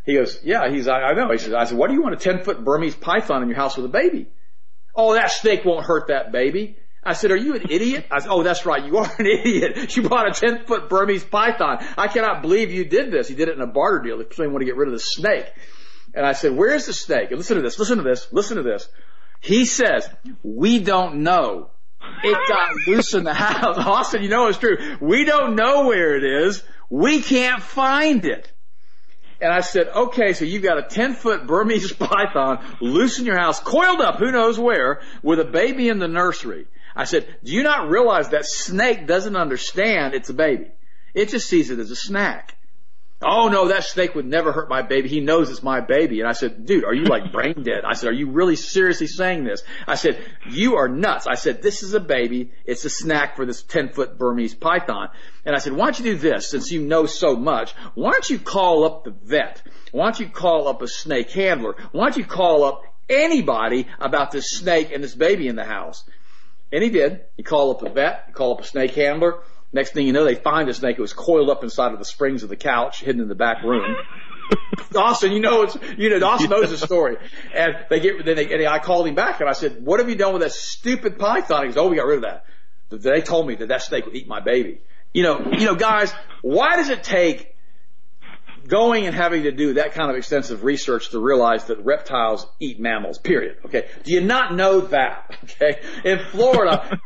He goes, yeah, I know. He says, I said, what do you want a 10-foot Burmese python in your house with a baby? Oh, that snake won't hurt that baby. I said, are you an idiot? I said, oh, that's right. You are an idiot. You bought a 10-foot Burmese python. I cannot believe you did this. He did it in a barter deal. They want to get rid of the snake. And I said, where's the snake? And listen to this. Listen to this. Listen to this. He says, we don't know. It got loose in the house. Austin, you know it's true. We don't know where it is. We can't find it. And I said, okay, so you've got a 10-foot Burmese python loose in your house, coiled up who knows where, with a baby in the nursery. I said, do you not realize that snake doesn't understand it's a baby? It just sees it as a snack. Oh, no, that snake would never hurt my baby. He knows it's my baby. And I said, dude, are you like brain dead? I said, are you really seriously saying this? I said, you are nuts. I said, this is a baby. It's a snack for this 10-foot Burmese python. And I said, why don't you do this since you know so much? Why don't you call up the vet? Why don't you call up a snake handler? Why don't you call up anybody about this snake and this baby in the house? And he did. He called up the vet. He called up a snake handler. Next thing you know, they find a snake. It was coiled up inside of the springs of the couch, hidden in the back room. Austin, Austin knows the story. And I called him back and I said, what have you done with that stupid python? He goes, oh, we got rid of that. They told me that snake would eat my baby. Guys, why does it take going and having to do that kind of extensive research to realize that reptiles eat mammals, period? Okay. Do you not know that? Okay. In Florida,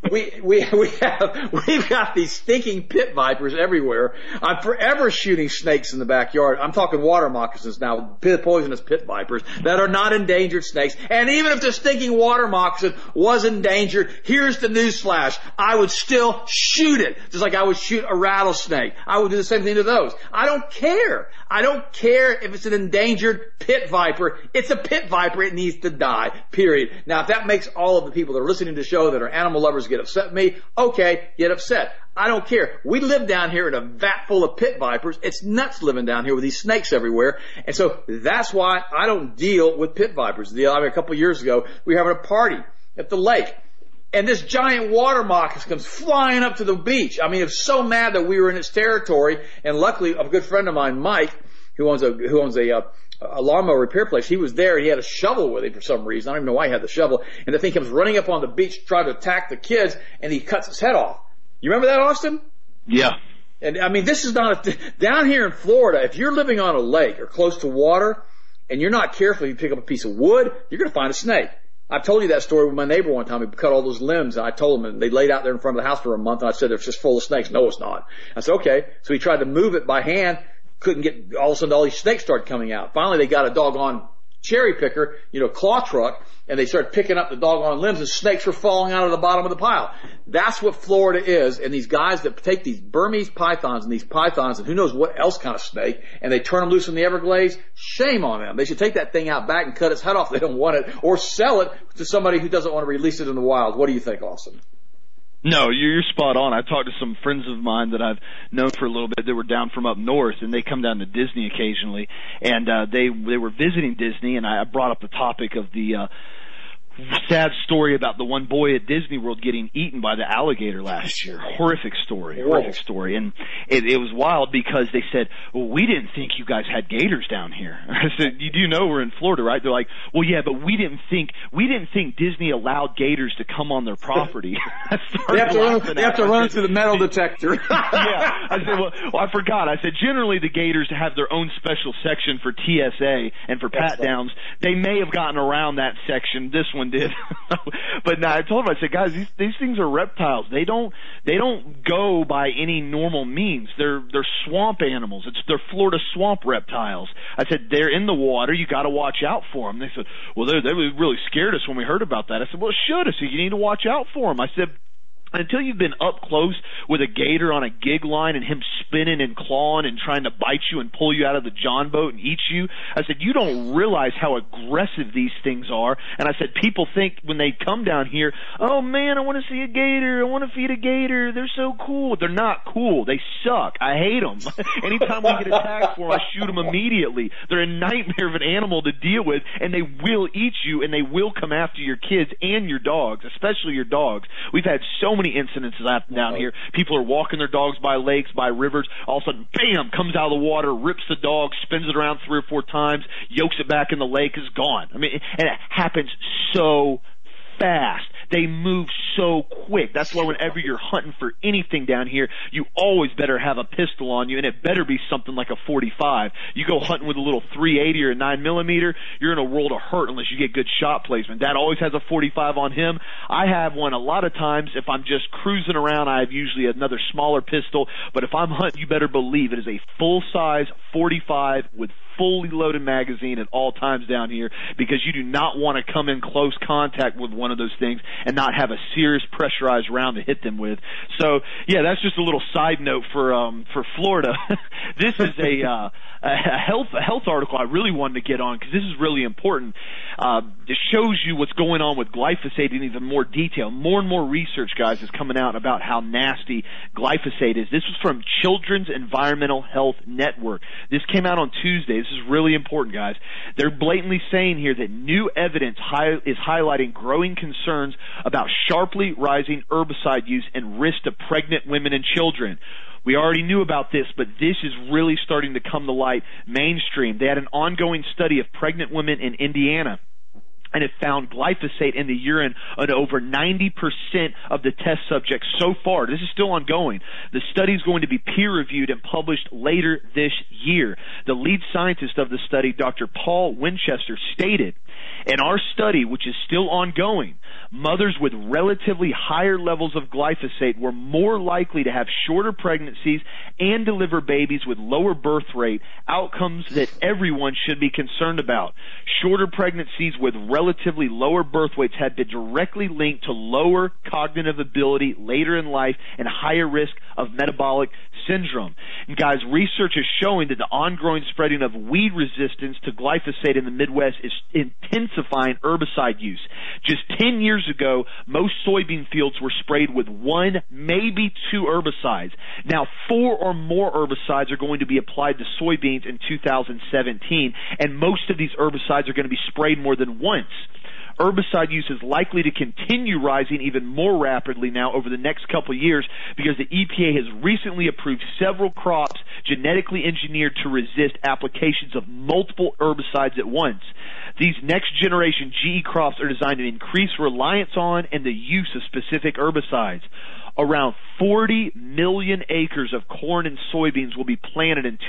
we've got these stinking pit vipers everywhere. I'm forever shooting snakes in the backyard. I'm talking water moccasins now, poisonous pit vipers that are not endangered snakes. And even if the stinking water moccasin was endangered, here's the newsflash. I would still shoot it, just like I would shoot a rattlesnake. I would do the same thing to those. I don't care. I don't care if it's an endangered pit viper. It's a pit viper. It needs to die, period. Now, if that makes all of the people that are listening to the show that are animal lovers get upset with me, okay, get upset. I don't care. We live down here in a vat full of pit vipers. It's nuts living down here with these snakes everywhere. And so that's why I don't deal with pit vipers. A couple of years ago, we were having a party at the lake. And this giant water moccasin comes flying up to the beach. I mean, it was so mad that we were in its territory. And luckily, a good friend of mine, Mike, who owns a lawnmower repair place, he was there. He had a shovel with him for some reason. I don't even know why he had the shovel. And the thing comes running up on the beach, trying to attack the kids, and he cuts his head off. You remember that, Austin? Yeah. And I mean, this is not down here in Florida. If you're living on a lake or close to water, and you're not careful, you pick up a piece of wood, you're going to find a snake. I've told you that story with my neighbor one time. He cut all those limbs, and I told him, and they laid out there in front of the house for a month, and I said, it's just full of snakes. No, it's not. I said, okay. So he tried to move it by hand, couldn't get, all of a sudden all these snakes started coming out. Finally, they got a doggone cherry picker, claw truck, and they started picking up the doggone limbs, and snakes were falling out of the bottom of the pile. That's what Florida is, and these guys that take these Burmese pythons and who knows what else kind of snake, and they turn them loose in the Everglades, shame on them. They should take that thing out back and cut its head off if they don't want it, or sell it to somebody who doesn't want to release it in the wild. What do you think, Austin? No, you're spot on. I talked to some friends of mine that I've known for a little bit that were down from up north, and they come down to Disney occasionally, and they were visiting Disney, and I brought up the topic of the sad story about the one boy at Disney World getting eaten by the alligator last year. Horrific story. And it was wild because they said, well, we didn't think you guys had gators down here. I said, you do know we're in Florida, right? They're like, well, yeah, but we didn't think Disney allowed gators to come on their property. They have to run through the metal detector. Yeah. I said, well, I forgot. I said, generally the gators have their own special section for TSA and for pat downs. They may have gotten around that section. This one did. But no, I told him, I said, guys, these things are reptiles. They don't go by any normal means. They're swamp animals. They're Florida swamp reptiles. I said, they're in the water. You got to watch out for them. They said, well, they really scared us when we heard about that. I said, well, it should. I said, you need to watch out for them. I said, until you've been up close with a gator on a gig line and him spinning and clawing and trying to bite you and pull you out of the John boat and eat you, I said, you don't realize how aggressive these things are. And I said, people think when they come down here, oh man, I want to see a gator. I want to feed a gator. They're so cool. They're not cool. They suck. I hate them. Anytime we get attacked for them, I shoot them immediately. They're a nightmare of an animal to deal with, and they will eat you, and they will come after your kids and your dogs, especially your dogs. We've had so many incidents down here. People are walking their dogs by lakes, by rivers. All of a sudden, bam, comes out of the water, rips the dog, spins it around 3 or 4 times, yokes it back in the lake, is gone. I mean, and it happens so fast. They move so quick. That's why whenever you're hunting for anything down here, you always better have a pistol on you, and it better be something like a 45. You go hunting with a little 380 or a 9mm, you're in a world of hurt unless you get good shot placement. Dad always has a 45 on him. I have one a lot of times. If I'm just cruising around, I have usually another smaller pistol. But if I'm hunting, you better believe it is a full-size 45 with fully loaded magazine at all times down here, because you do not want to come in close contact with one of those things and not have a serious pressurized round to hit them with. So, yeah, that's just a little side note for Florida. This is a health article I really wanted to get on, because this is really important. It shows you what's going on with glyphosate in even more detail. More and more research, guys, is coming out about how nasty glyphosate is. This was from Children's Environmental Health Network. This came out on Tuesday. This is really important, guys. They're blatantly saying here that new evidence is highlighting growing concerns about sharply rising herbicide use and risk to pregnant women and children. We already knew about this, but this is really starting to come to light mainstream. They had an ongoing study of pregnant women in Indiana, and it found glyphosate in the urine on over 90% of the test subjects so far. This is still ongoing. The study is going to be peer-reviewed and published later this year. The lead scientist of the study, Dr. Paul Winchester, stated, "In our study, which is still ongoing, mothers with relatively higher levels of glyphosate were more likely to have shorter pregnancies and deliver babies with lower birth rate, outcomes that everyone should be concerned about. Shorter pregnancies with relatively lower birth weights had been directly linked to lower cognitive ability later in life and higher risk of metabolic syndrome." And guys, research is showing that the ongoing spreading of weed resistance to glyphosate in the Midwest is intensifying herbicide use. Just 10 years ago, most soybean fields were sprayed with 1, maybe 2 herbicides. Now 4 or more herbicides are going to be applied to soybeans in 2017, and most of these herbicides are going to be sprayed more than once. Herbicide use is likely to continue rising even more rapidly now over the next couple of years, because the EPA has recently approved several crops genetically engineered to resist applications of multiple herbicides at once. These next-generation GE crops are designed to increase reliance on and the use of specific herbicides. Around 40 million acres of corn and soybeans will be planted in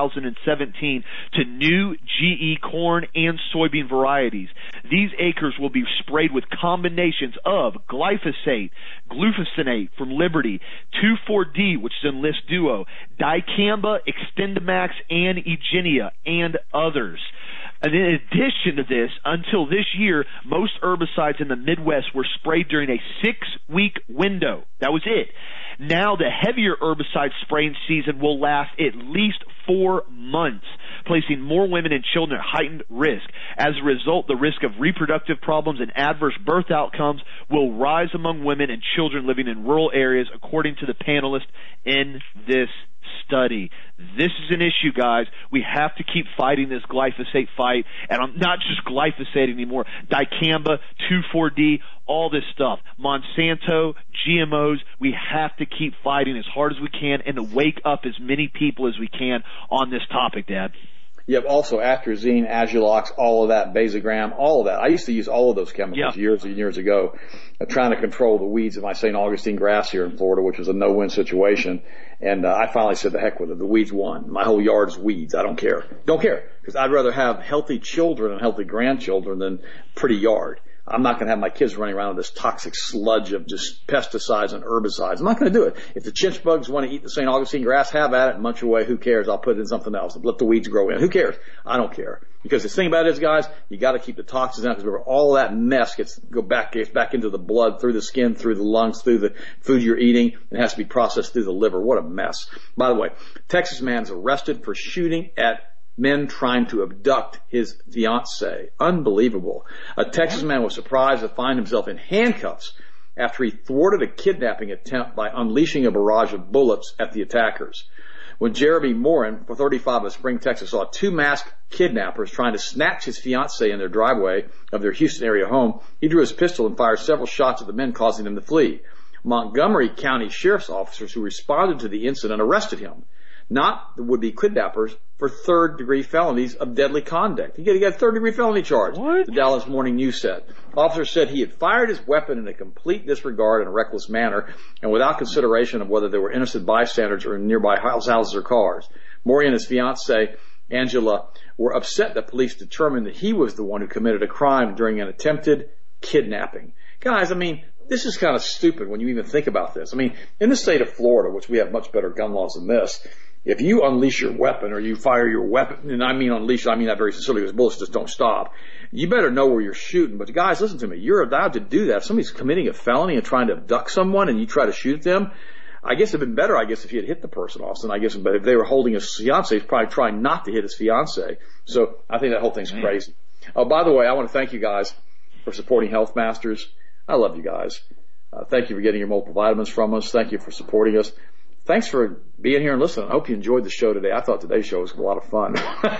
2017 to new GE corn and soybean varieties. These acres will be sprayed with combinations of glyphosate, glufosinate from Liberty, 2,4-D, which is Enlist Duo, dicamba, XtendiMax, and Egenia, and others. And in addition to this, until this year, most herbicides in the Midwest were sprayed during a 6-week window. That was it. Now the heavier herbicide spraying season will last at least 4 months, placing more women and children at heightened risk. As a result, the risk of reproductive problems and adverse birth outcomes will rise among women and children living in rural areas, according to the panelists in this study. This is an issue, guys. We have to keep fighting this glyphosate fight, and I'm not just glyphosate anymore. Dicamba, 2,4-D, all this stuff. Monsanto, GMOs, we have to keep fighting as hard as we can and to wake up as many people as we can on this topic, Dad. You have also atrazine, Agilox, all of that, Basogram, all of that. I used to use all of those chemicals years and years ago, trying to control the weeds in my St. Augustine grass here in Florida, which was a no-win situation. And I finally said, the heck with it. The weeds won. My whole yard is weeds. I don't care. Don't care. Because I'd rather have healthy children and healthy grandchildren than pretty yard. I'm not going to have my kids running around with this toxic sludge of just pesticides and herbicides. I'm not going to do it. If the chinch bugs want to eat the St. Augustine grass, have at it and munch away. Who cares? I'll put it in something else. Let the weeds grow in. Who cares? I don't care. Because the thing about it is, guys, you got to keep the toxins out, because remember, all that mess gets back into the blood, through the skin, through the lungs, through the food you're eating, and has to be processed through the liver. What a mess. By the way, Texas man's arrested for shooting at men trying to abduct his fiancée. Unbelievable. A Texas man was surprised to find himself in handcuffs after he thwarted a kidnapping attempt by unleashing a barrage of bullets at the attackers. When Jeremy Morin, 35 of Spring, Texas, saw 2 masked kidnappers trying to snatch his fiancée in their driveway of their Houston area home, he drew his pistol and fired several shots at the men, causing them to flee. Montgomery County Sheriff's officers who responded to the incident arrested him, not the would-be kidnappers, for third-degree felonies of deadly conduct. He got a third-degree felony charge, What? the Dallas Morning News said. Officers said he had fired his weapon in a complete disregard and reckless manner and without consideration of whether there were innocent bystanders or in nearby houses or cars. Maury and his fiancée, Angela, were upset that police determined that he was the one who committed a crime during an attempted kidnapping. Guys, I mean, this is kind of stupid when you even think about this. I mean, in the state of Florida, which we have much better gun laws than this, if you unleash your weapon or you fire your weapon, and I mean unleash, I mean that very sincerely because bullets just don't stop, you better know where you're shooting. But guys, listen to me. You're allowed to do that. If somebody's committing a felony and trying to abduct someone and you try to shoot at them, I guess it would have been better, if he had hit the person, Austin, but if they were holding his fiancée, he's probably trying not to hit his fiancée. So I think that whole thing's crazy. Oh, by the way, I want to thank you guys for supporting Health Masters. I love you guys. Thank you for getting your multiple vitamins from us. Thank you for supporting us. Thanks for being here and listening. I hope you enjoyed the show today. I thought today's show was a lot of fun.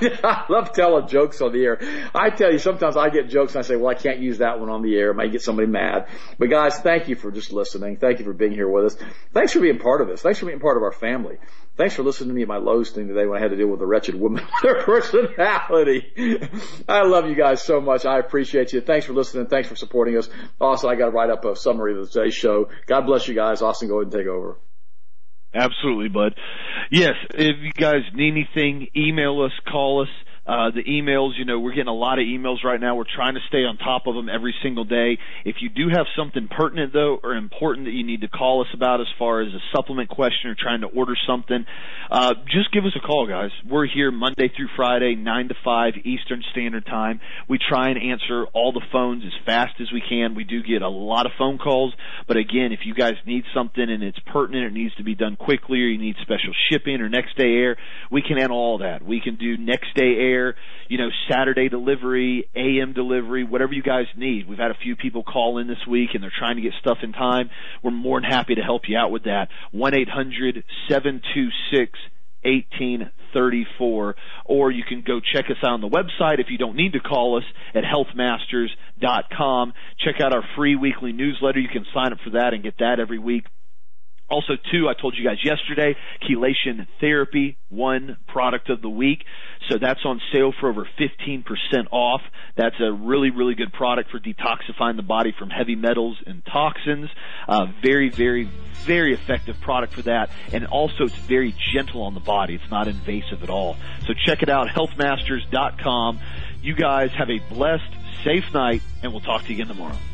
I love telling jokes on the air. I tell you, sometimes I get jokes and I say, well, I can't use that one on the air. It might get somebody mad. But guys, thank you for just listening. Thank you for being here with us. Thanks for being part of this. Thanks for being part of our family. Thanks for listening to me at my Lowe's thing today when I had to deal with a wretched woman with her personality. I love you guys so much. I appreciate you. Thanks for listening. Thanks for supporting us. Also, I got to write up a summary of today's show. God bless you guys. Austin, go ahead and take over. Absolutely, bud. Yes, if you guys need anything, email us, call us. The emails, we're getting a lot of emails right now. We're trying to stay on top of them every single day. If you do have something pertinent, though, or important that you need to call us about as far as a supplement question or trying to order something, just give us a call, guys. We're here Monday through Friday, 9 to 5 Eastern Standard Time. We try and answer all the phones as fast as we can. We do get a lot of phone calls, but again, if you guys need something and it's pertinent, it needs to be done quickly, or you need special shipping or next day air, we can handle all that. We can do next day air, Saturday delivery, AM delivery, whatever you guys need. We've had a few people call in this week and they're trying to get stuff in time. We're more than happy to help you out with that. 1-800-726-1834, or you can go check us out on the website if you don't need to call us at healthmasters.com. Check out our free weekly newsletter. You can sign up for that and get that every week. Also, too, I told you guys yesterday, Chelation Therapy, one product of the week. So that's on sale for over 15% off. That's a really, really good product for detoxifying the body from heavy metals and toxins. Very, very, very effective product for that. And also, it's very gentle on the body. It's not invasive at all. So check it out, healthmasters.com. You guys have a blessed, safe night, and we'll talk to you again tomorrow.